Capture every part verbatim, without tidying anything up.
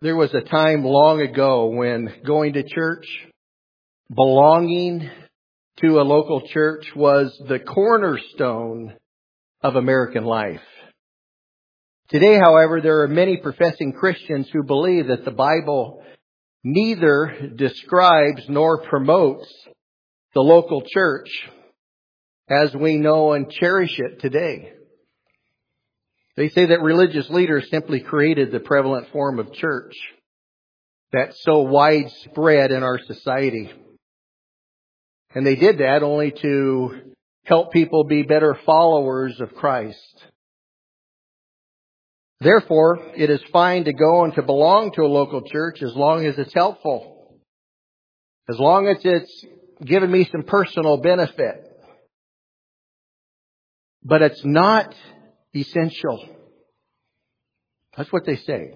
There was a time long ago when going to church, belonging to a local church was the cornerstone of American life. Today, however, there are many professing Christians who believe that the Bible neither describes nor promotes the local church as we know and cherish it today. They say that religious leaders simply created the prevalent form of church that's so widespread in our society. And they did that only to help people be better followers of Christ. Therefore, it is fine to go and to belong to a local church as long as it's helpful. As long as it's given me some personal benefit. But it's not essential. That's what they say.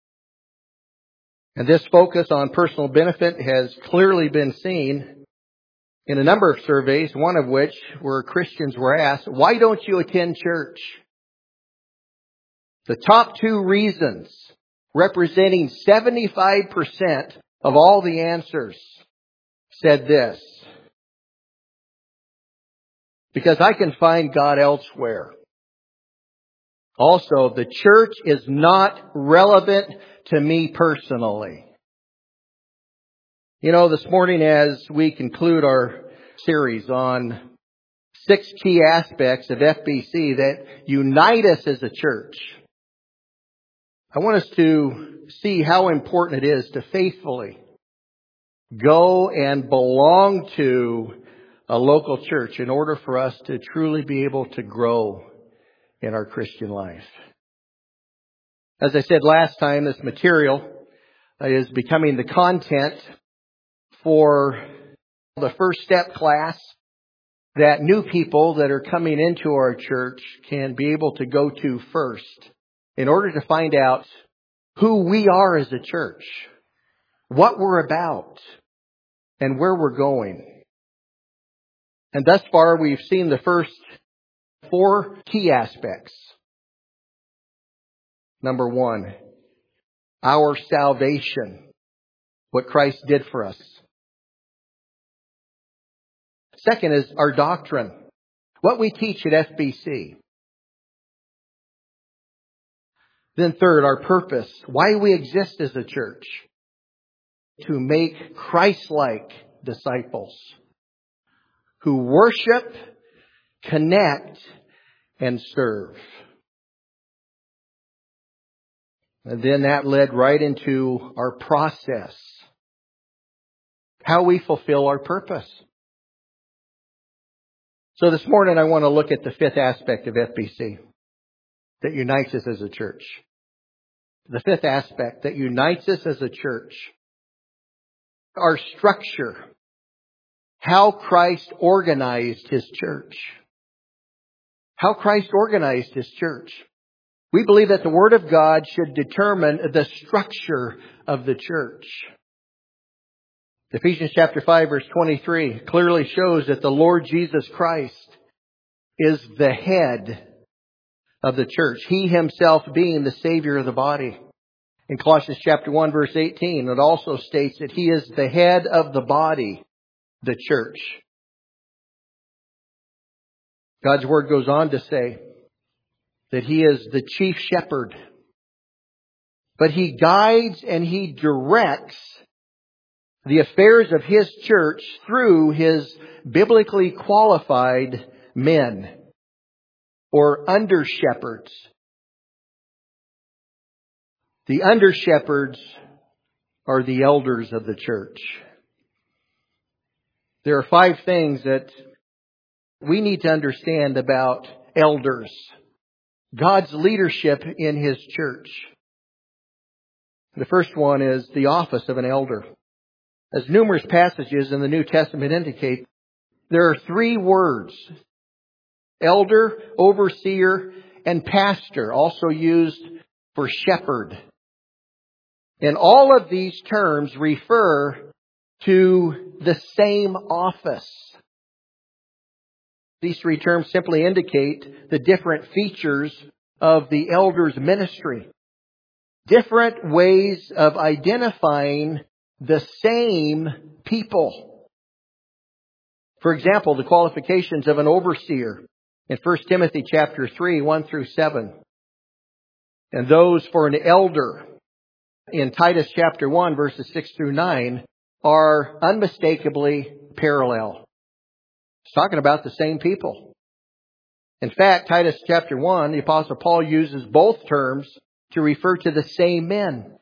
And this focus on personal benefit has clearly been seen in a number of surveys, one of which where Christians were asked, why don't you attend church? The top two reasons, representing seventy-five percent of all the answers, said this. Because I can find God elsewhere. Also, the church is not relevant to me personally. You know, this morning as we conclude our series on six key aspects of F B C that unite us as a church, I want us to see how important it is to faithfully go and belong to a local church in order for us to truly be able to grow in our Christian life. As I said last time, this material is becoming the content for the First Step class that new people that are coming into our church can be able to go to first in order to find out who we are as a church, what we're about, and where we're going. And thus far, we've seen the first four key aspects. Number one, our salvation, what Christ did for us. Second is our doctrine, what we teach at F B C. Then third, our purpose, why we exist as a church, to make Christ-like disciples who worship, connect, and serve. And then that led right into our process, how we fulfill our purpose. So this morning I want to look at the fifth aspect of F B C that unites us as a church. The fifth aspect that unites us as a church, our structure, how Christ organized His church. How Christ organized His church. We believe that the Word of God should determine the structure of the church. Ephesians chapter five verse twenty-three clearly shows that the Lord Jesus Christ is the head of the church. He Himself being the Savior of the body. In Colossians chapter one verse eighteen, it also states that He is the head of the body, the church. God's Word goes on to say that He is the chief shepherd. But He guides and He directs the affairs of His church through His biblically qualified men or under shepherds. The under shepherds are the elders of the church. There are five things that we need to understand about elders, God's leadership in His church. The first one is the office of an elder. As numerous passages in the New Testament indicate, there are three words, elder, overseer, and pastor, also used for shepherd. And all of these terms refer to the same office. These three terms simply indicate the different features of the elder's ministry. different ways of identifying the same people. For example, the qualifications of an overseer in First Timothy chapter three, one through seven. And those for an elder in Titus chapter one, verses six through nine, are unmistakably parallel. It's talking about the same people. In fact, Titus chapter one, the Apostle Paul uses both terms to refer to the same men.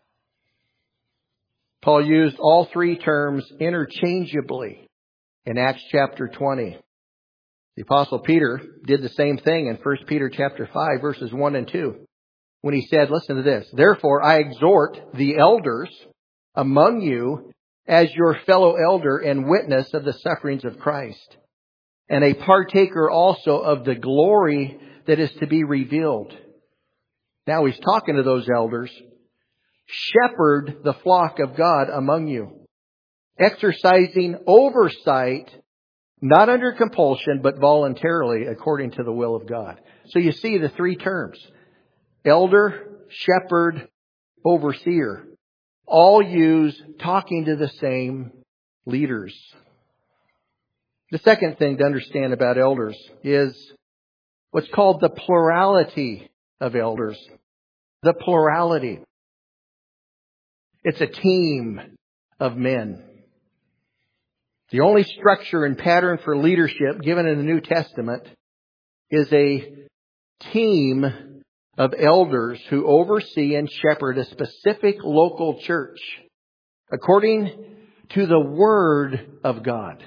Paul used all three terms interchangeably in Acts chapter twenty. The Apostle Peter did the same thing in First Peter chapter five, verses one and two. When he said, listen to this, "Therefore I exhort the elders among you as your fellow elder and witness of the sufferings of Christ, and a partaker also of the glory that is to be revealed." Now he's talking to those elders. "Shepherd the flock of God among you, exercising oversight, not under compulsion, but voluntarily, according to the will of God." So you see the three terms: elder, shepherd, overseer, all use talking to the same leaders. The second thing to understand about elders is what's called the plurality of elders. The plurality. It's a team of men. The only structure and pattern for leadership given in the New Testament is a team of elders who oversee and shepherd a specific local church according to the Word of God.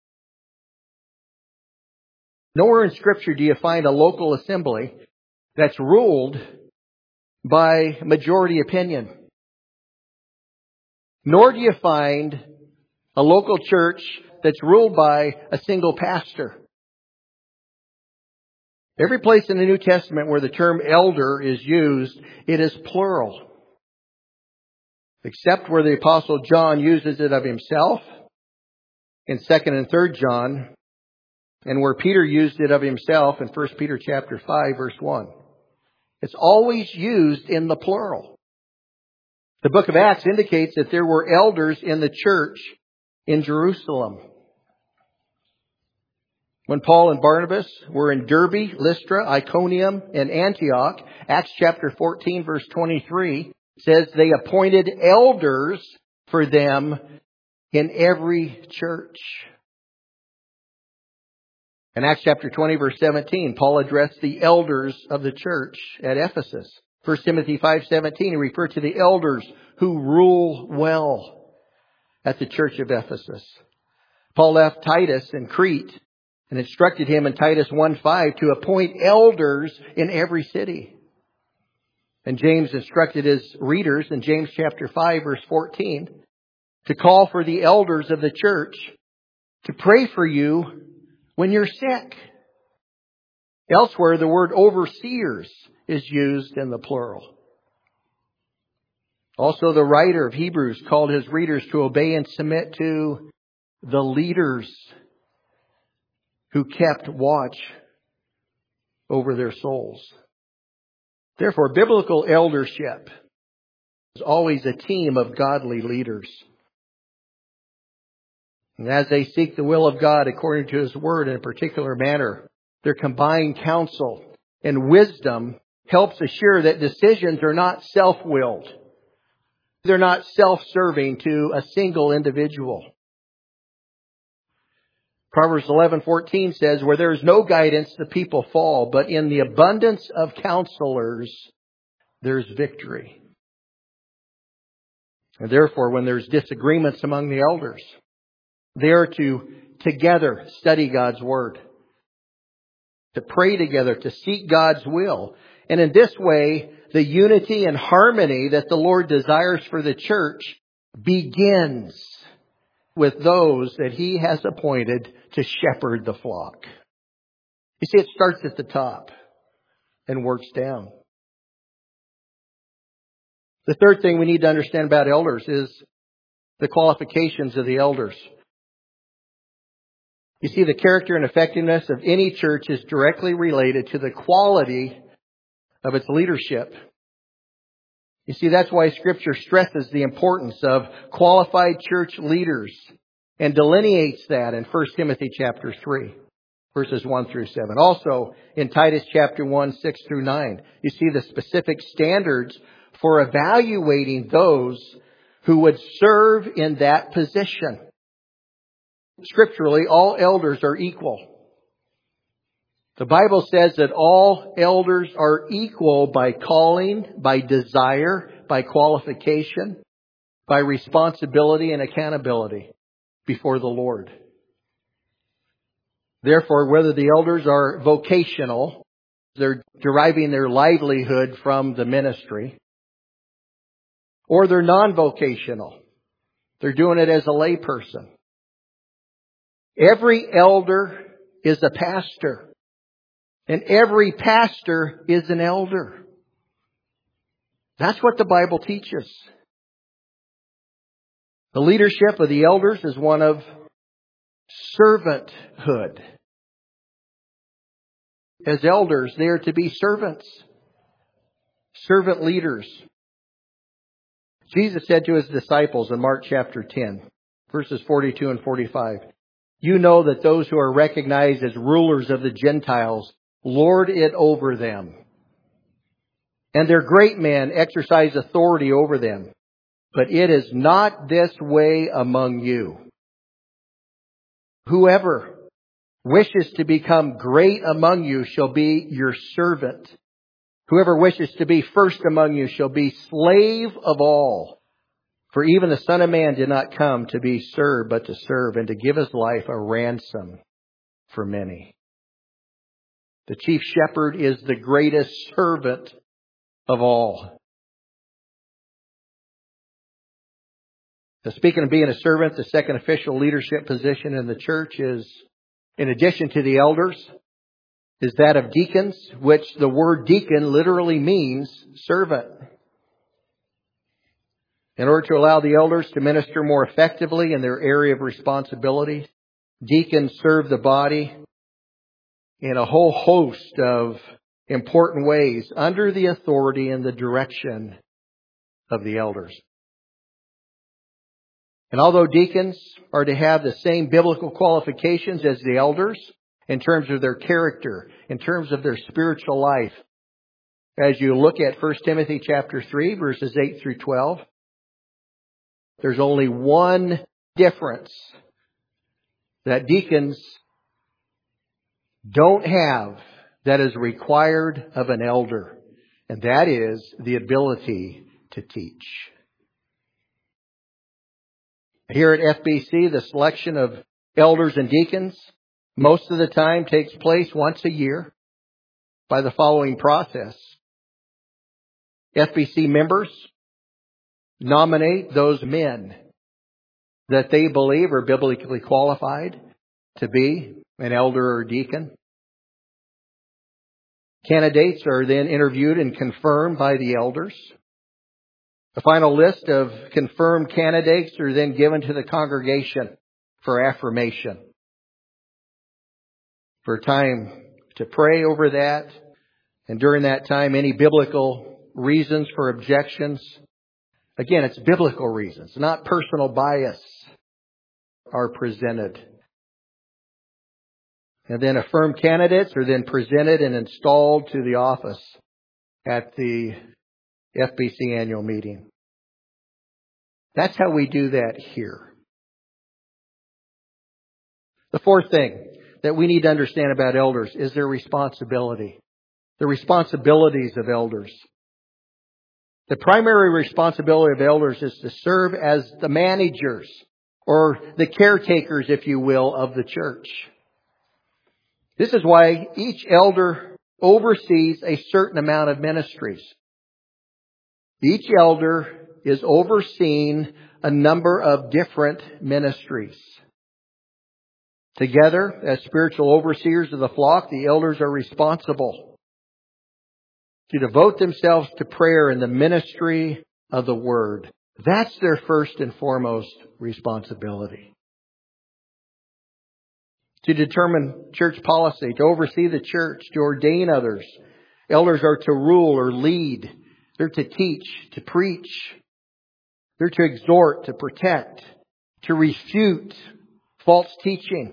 Nowhere in Scripture do you find a local assembly that's ruled by majority opinion. Nor do you find a local church that's ruled by a single pastor. Every place in the New Testament where the term elder is used, it is plural. Except where the Apostle John uses it of himself in Second and Third John, and where Peter used it of himself in First Peter chapter five, verse one. It's always used in the plural. The book of Acts indicates that there were elders in the church in Jerusalem. When Paul and Barnabas were in Derbe, Lystra, Iconium, and Antioch, Acts chapter fourteen, verse twenty-three says they appointed elders for them in every church. In Acts chapter twenty, verse seventeen, Paul addressed the elders of the church at Ephesus. First Timothy five seventeen, he referred to the elders who rule well at the church of Ephesus. Paul left Titus in Crete and instructed him in Titus one five to appoint elders in every city. And James instructed his readers in James chapter five, verse fourteen, to call for the elders of the church to pray for you when you're sick. Elsewhere, the word overseers is used in the plural. Also, the writer of Hebrews called his readers to obey and submit to the leaders who kept watch over their souls. Therefore, biblical eldership is always a team of godly leaders. And as they seek the will of God according to His Word in a particular manner, their combined counsel and wisdom helps assure that decisions are not self-willed. They're not self-serving to a single individual. Proverbs eleven fourteen says, "Where there is no guidance, the people fall, but in the abundance of counselors, there's victory." And therefore, when there's disagreements among the elders, they are to together study God's Word, to pray together, to seek God's will. And in this way, the unity and harmony that the Lord desires for the church begins with those that He has appointed to shepherd the flock. You see, it starts at the top and works down. The third thing we need to understand about elders is the qualifications of the elders. You see, the character and effectiveness of any church is directly related to the quality of its leadership. You see, that's why Scripture stresses the importance of qualified church leaders and delineates that in First Timothy chapter three, verses one through seven. Also, in Titus chapter one, six through nine, you see the specific standards for evaluating those who would serve in that position. Scripturally, all elders are equal. The Bible says that all elders are equal by calling, by desire, by qualification, by responsibility and accountability before the Lord. Therefore, whether the elders are vocational, they're deriving their livelihood from the ministry, or they're non-vocational, they're doing it as a layperson. Every elder is a pastor. And every pastor is an elder. That's what the Bible teaches. The leadership of the elders is one of servanthood. As elders, they are to be servants, servant leaders. Jesus said to His disciples in Mark chapter ten, verses forty-two and forty-five, "You know that those who are recognized as rulers of the Gentiles lord it over them, and their great men exercise authority over them. But it is not this way among you. Whoever wishes to become great among you shall be your servant. Whoever wishes to be first among you shall be slave of all. For even the Son of Man did not come to be served, but to serve, and to give His life a ransom for many." The chief shepherd is the greatest servant of all. Now, speaking of being a servant, the second official leadership position in the church is, in addition to the elders, is that of deacons, which the word deacon literally means servant. In order to allow the elders to minister more effectively in their area of responsibility, deacons serve the body in a whole host of important ways under the authority and the direction of the elders. And although deacons are to have the same biblical qualifications as the elders in terms of their character, in terms of their spiritual life, as you look at First Timothy chapter three, verses eight through twelve, there's only one difference that deacons don't have that is required of an elder, and that is the ability to teach. Here at F B C, the selection of elders and deacons most of the time takes place once a year by the following process. F B C members nominate those men that they believe are biblically qualified to be an elder or deacon. Candidates are then interviewed and confirmed by the elders. The final list of confirmed candidates are then given to the congregation for affirmation. For a time to pray over that, and during that time, any biblical reasons for objections. Again, it's biblical reasons, not personal bias, are presented. And then affirmed candidates are then presented and installed to the office at the F B C annual meeting. That's how we do that here. The fourth thing that we need to understand about elders is their responsibility. The responsibilities of elders. The primary responsibility of elders is to serve as the managers or the caretakers, if you will, of the church. This is why each elder oversees a certain amount of ministries. Each elder is overseeing a number of different ministries. Together, as spiritual overseers of the flock, the elders are responsible to devote themselves to prayer and the ministry of the Word. That's their first and foremost responsibility. To determine church policy, to oversee the church, to ordain others. Elders are to rule or lead They're to teach, to preach. They're to exhort, to protect, to refute false teaching.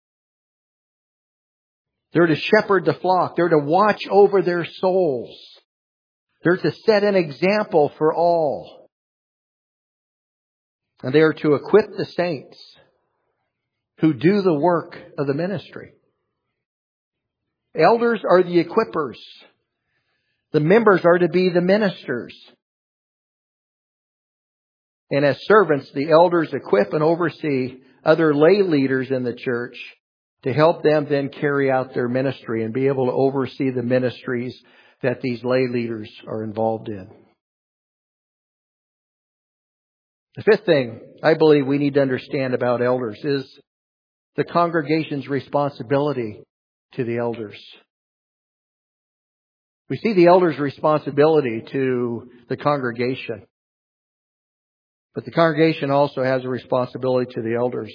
They're to shepherd the flock. They're to watch over their souls. They're to set an example for all. And they are to equip the saints who do the work of the ministry. Elders are the equippers. The members are to be the ministers. And as servants, the elders equip and oversee other lay leaders in the church to help them then carry out their ministry and be able to oversee the ministries that these lay leaders are involved in. The fifth thing I believe we need to understand about elders is the congregation's responsibility to the elders. We see the elders' responsibility to the congregation. But the congregation also has a responsibility to the elders.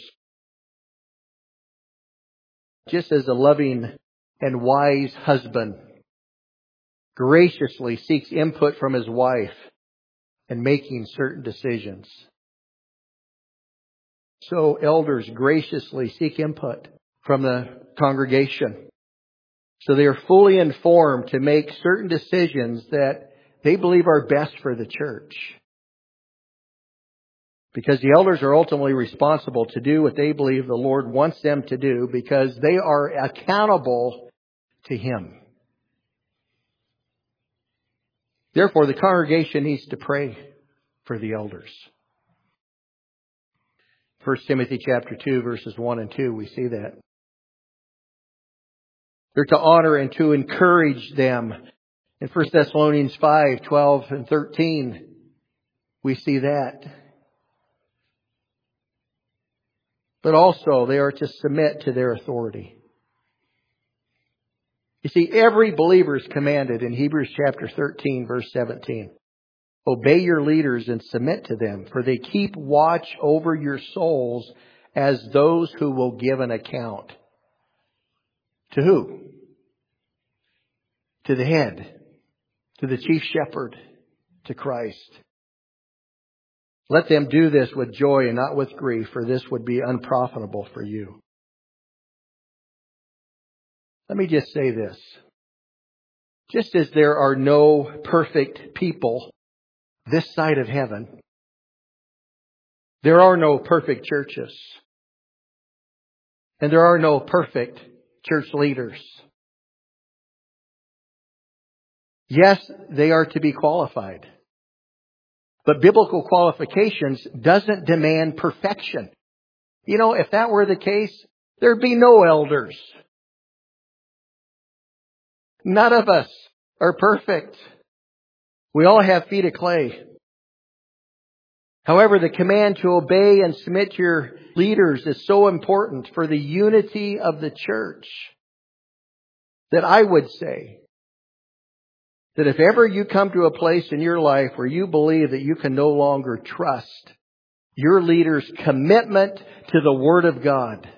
Just as a loving and wise husband graciously seeks input from his wife in making certain decisions, so elders graciously seek input from the congregation. So they are fully informed to make certain decisions that they believe are best for the church. Because the elders are ultimately responsible to do what they believe the Lord wants them to do, because they are accountable to Him. Therefore, the congregation needs to pray for the elders. First Timothy chapter two, verses one and two, we see that. They're to honor and to encourage them. In First Thessalonians five, twelve and thirteen, we see that. But also, they are to submit to their authority. You see, every believer is commanded in Hebrews chapter thirteen, verse seventeen. Obey your leaders and submit to them, for they keep watch over your souls as those who will give an account. To who? To the head, to the chief shepherd, to Christ. Let them do this with joy and not with grief, for this would be unprofitable for you. Let me just say this. Just as there are no perfect people this side of heaven, there are no perfect churches. And there are no perfect church leaders. Yes, they are to be qualified. But biblical qualifications doesn't demand perfection. You know, if that were the case, there'd be no elders. None of us are perfect. We all have feet of clay. However, the command to obey and submit to your leaders is so important for the unity of the church that I would say that if ever you come to a place in your life where you believe that you can no longer trust your leader's commitment to the Word of God,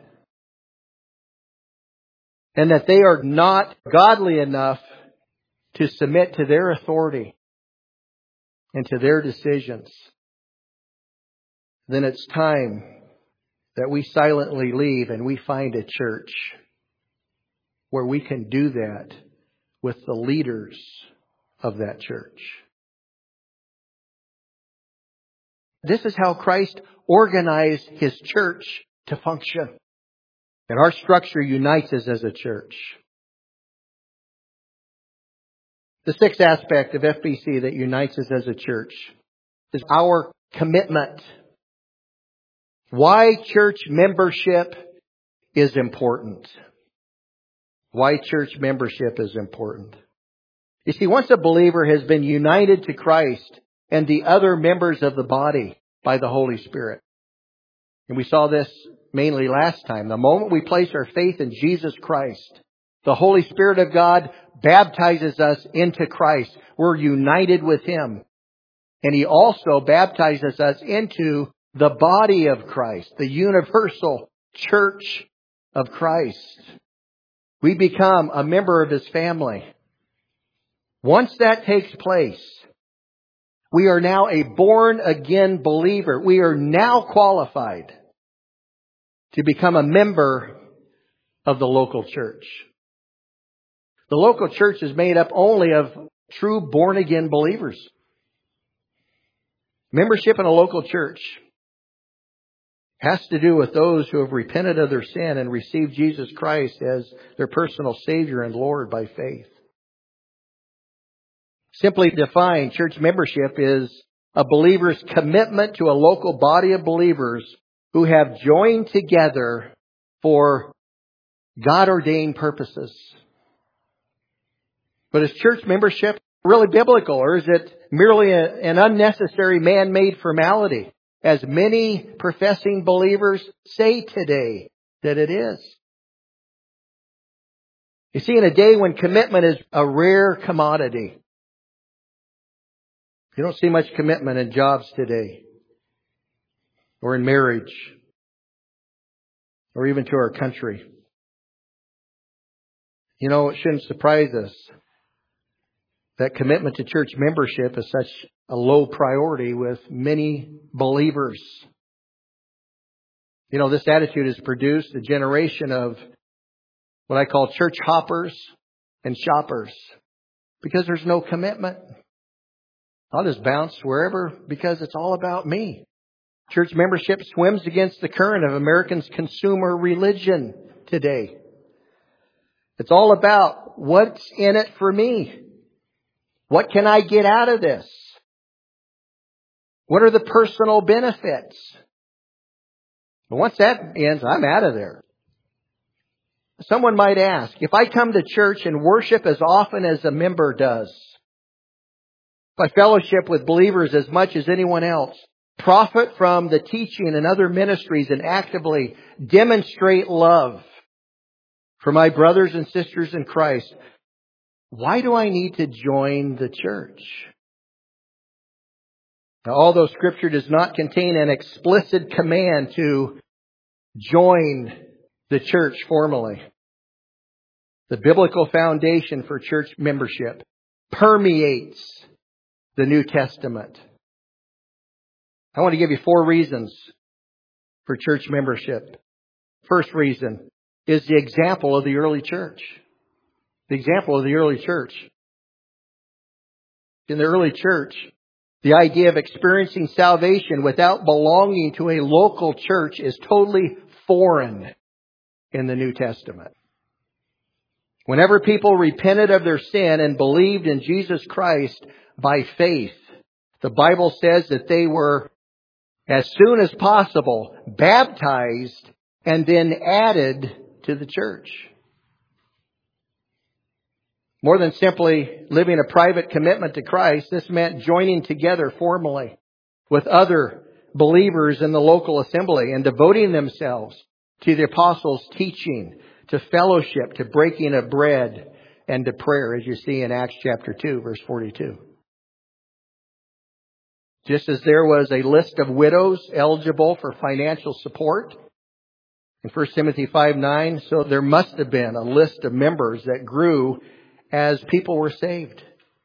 and that they are not godly enough to submit to their authority and to their decisions, then it's time that we silently leave and we find a church where we can do that with the leaders of that church. This is how Christ organized His church to function. And our structure unites us as a church. The sixth aspect of F B C that unites us as a church is our commitment. Why church membership is important. Why church membership is important. You see, once a believer has been united to Christ and the other members of the body by the Holy Spirit, and we saw this mainly last time, the moment we place our faith in Jesus Christ, the Holy Spirit of God baptizes us into Christ. We're united with Him. And He also baptizes us into the body of Christ, the universal church of Christ. We become a member of His family. Once that takes place, We are now a born-again believer. We are now qualified to become a member of the local church. The local church is made up only of true born-again believers. Membership in a local church has to do with those who have repented of their sin and received Jesus Christ as their personal Savior and Lord by faith. Simply defined, church membership is a believer's commitment to a local body of believers who have joined together for God-ordained purposes. But is church membership really biblical, or is it merely a, an unnecessary man-made formality, as many professing believers say today that it is? You see, in a day when commitment is a rare commodity, you don't see much commitment in jobs today, or in marriage, or even to our country. You know, it shouldn't surprise us that commitment to church membership is such a low priority with many believers. You know, this attitude has produced a generation of what I call church hoppers and shoppers, because there's no commitment. I'll just bounce wherever because it's all about me. Church membership swims against the current of Americans' consumer religion today. It's all about what's in it for me. What can I get out of this? What are the personal benefits? But once that ends, I'm out of there. Someone might ask, if I come to church and worship as often as a member does, if I fellowship with believers as much as anyone else, profit from the teaching and other ministries, and actively demonstrate love for my brothers and sisters in Christ, why do I need to join the church? Now, although Scripture does not contain an explicit command to join the church formally, the biblical foundation for church membership permeates the New Testament. I want to give you four reasons for church membership. First reason is the example of the early church. The example of the early church. In the early church, the idea of experiencing salvation without belonging to a local church is totally foreign in the New Testament. Whenever people repented of their sin and believed in Jesus Christ by faith, the Bible says that they were, as soon as possible, baptized and then added to the church. More than simply living a private commitment to Christ, this meant joining together formally with other believers in the local assembly and devoting themselves to the apostles' teaching, to fellowship, to breaking of bread, and to prayer, as you see in Acts chapter two, verse forty-two. Just as there was a list of widows eligible for financial support in First Timothy five nine, so there must have been a list of members that grew as people were saved.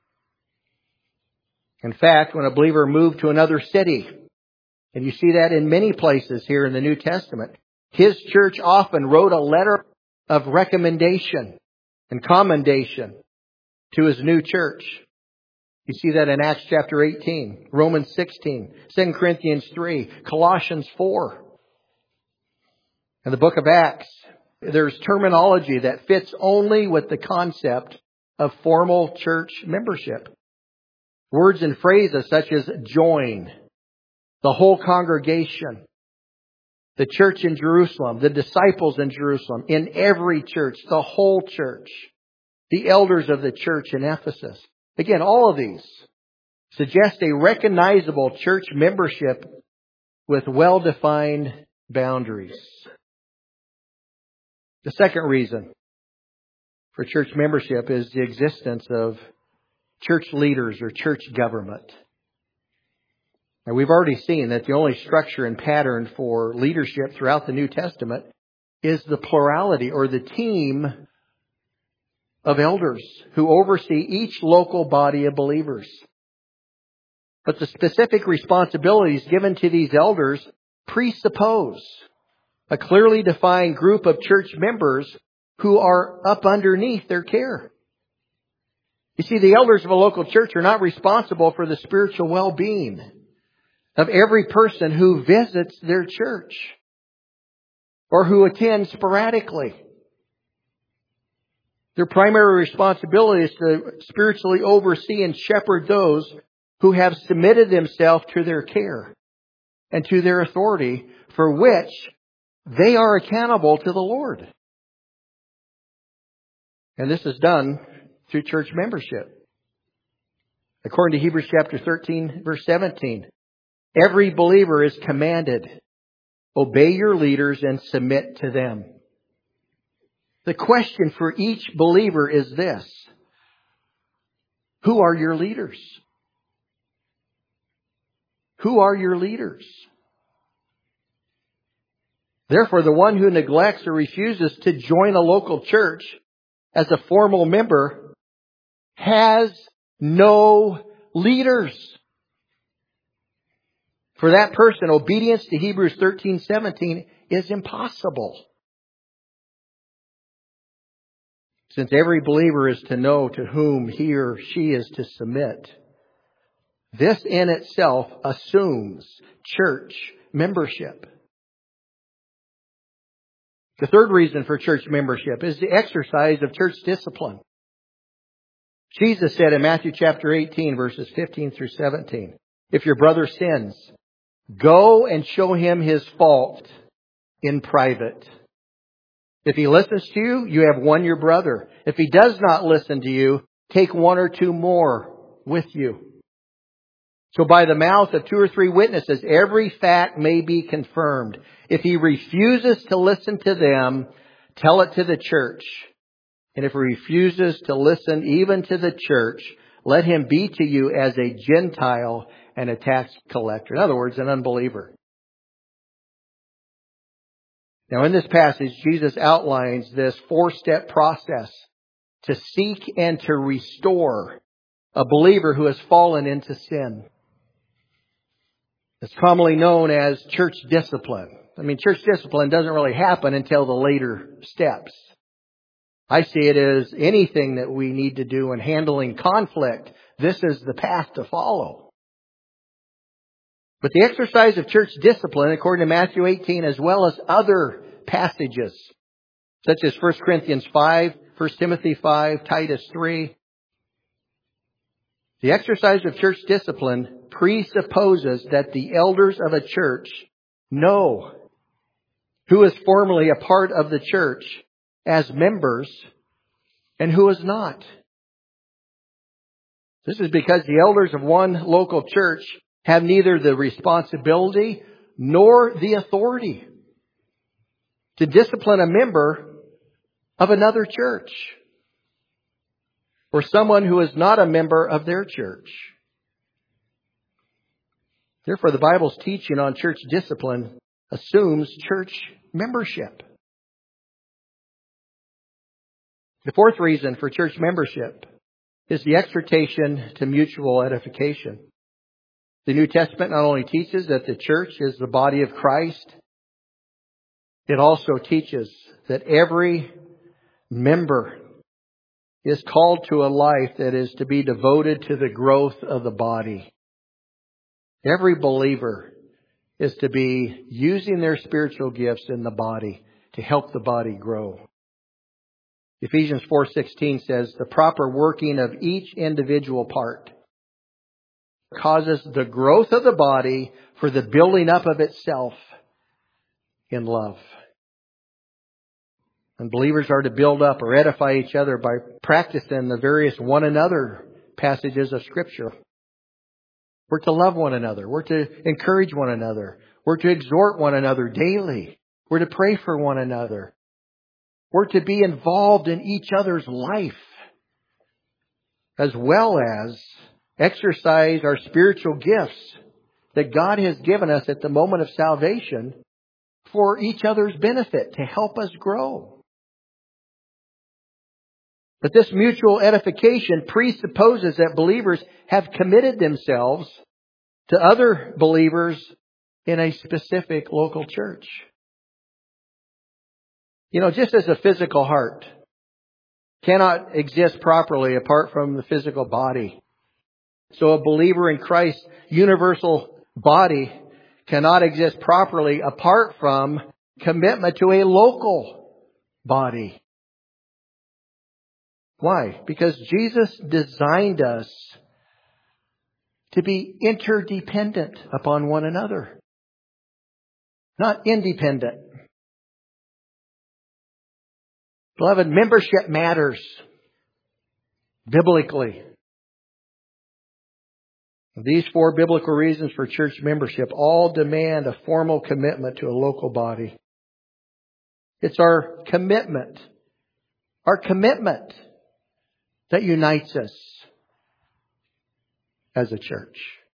In fact, when a believer moved to another city, and you see that in many places here in the New Testament, his church often wrote a letter of recommendation and commendation to his new church. You see that in Acts chapter eighteen, Romans sixteen, Second Corinthians three, Colossians four. In the book of Acts, there's terminology that fits only with the concept of formal church membership. Words and phrases such as join, the whole congregation, the church in Jerusalem, the disciples in Jerusalem, in every church, the whole church, the elders of the church in Ephesus. Again, all of these suggest a recognizable church membership with well-defined boundaries. The second reason for church membership is the existence of church leaders or church government. Now, we've already seen that the only structure and pattern for leadership throughout the New Testament is the plurality or the team of elders who oversee each local body of believers. But the specific responsibilities given to these elders presuppose a clearly defined group of church members who are up underneath their care. You see, the elders of a local church are not responsible for the spiritual well-being of every person who visits their church or who attends sporadically. Their primary responsibility is to spiritually oversee and shepherd those who have submitted themselves to their care and to their authority, for which they are accountable to the Lord. And this is done through church membership. According to Hebrews chapter thirteen, verse seventeen, every believer is commanded, obey your leaders and submit to them. The question for each believer is this: who are your leaders? Who are your leaders? Therefore, the one who neglects or refuses to join a local church as a formal member has no leaders. For that person, obedience to Hebrews thirteen seventeen is impossible. Since every believer is to know to whom he or she is to submit, this in itself assumes church membership. The third reason for church membership is the exercise of church discipline. Jesus said in Matthew chapter eighteen, verses fifteen through seventeen, if your brother sins, go and show him his fault in private. If he listens to you, you have won your brother. If he does not listen to you, take one or two more with you. So by the mouth of two or three witnesses, every fact may be confirmed. If he refuses to listen to them, tell it to the church. And if he refuses to listen even to the church, let him be to you as a Gentile and a tax collector. In other words, an unbeliever. Now in this passage, Jesus outlines this four-step process to seek and to restore a believer who has fallen into sin. It's commonly known as church discipline. I mean, church discipline doesn't really happen until the later steps. I see it as anything that we need to do in handling conflict. This is the path to follow. But the exercise of church discipline, according to Matthew eighteen, as well as other passages, such as First Corinthians five, First Timothy five, Titus three, the exercise of church discipline presupposes that the elders of a church know who is formally a part of the church as members and who is not. This is because the elders of one local church have neither the responsibility nor the authority to discipline a member of another church or someone who is not a member of their church. Therefore, the Bible's teaching on church discipline assumes church membership. The fourth reason for church membership is the exhortation to mutual edification. The New Testament not only teaches that the church is the body of Christ, it also teaches that every member is called to a life that is to be devoted to the growth of the body. Every believer is to be using their spiritual gifts in the body to help the body grow. Ephesians four sixteen says, the proper working of each individual part causes the growth of the body for the building up of itself in love. And believers are to build up or edify each other by practicing the various one another passages of Scripture. We're to love one another. We're to encourage one another. We're to exhort one another daily. We're to pray for one another. We're to be involved in each other's life, as well as exercise our spiritual gifts that God has given us at the moment of salvation for each other's benefit, to help us grow. But this mutual edification presupposes that believers have committed themselves to other believers in a specific local church. You know, just as a physical heart cannot exist properly apart from the physical body, so a believer in Christ's universal body cannot exist properly apart from commitment to a local body. Why? Because Jesus designed us to be interdependent upon one another, not independent. Beloved, membership matters biblically. These four biblical reasons for church membership all demand a formal commitment to a local body. It's our commitment, our commitment that unites us as a church.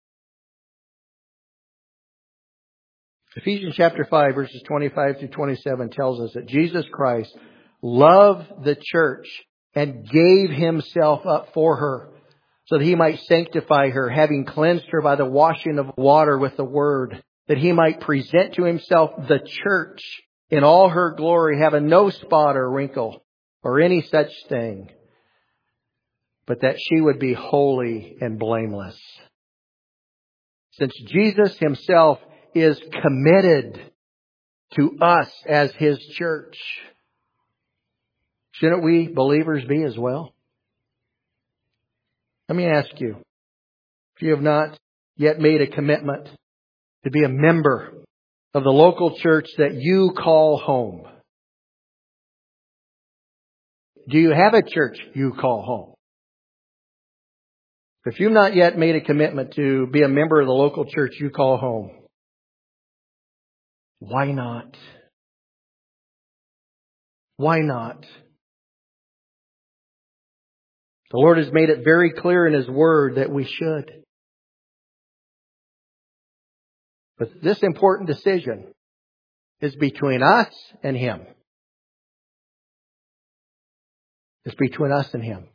Ephesians chapter five, verses twenty-five through twenty-seven tells us that Jesus Christ loved the church and gave Himself up for her, so that He might sanctify her, having cleansed her by the washing of water with the Word, that He might present to Himself the church in all her glory, having no spot or wrinkle or any such thing, but that she would be holy and blameless. Since Jesus Himself is committed to us as His church, shouldn't we believers be as well? Let me ask you, if you have not yet made a commitment to be a member of the local church that you call home, do you have a church you call home? If you've not yet made a commitment to be a member of the local church you call home, why not? Why not? The Lord has made it very clear in His Word that we should. But this important decision is between us and Him. It's between us and Him.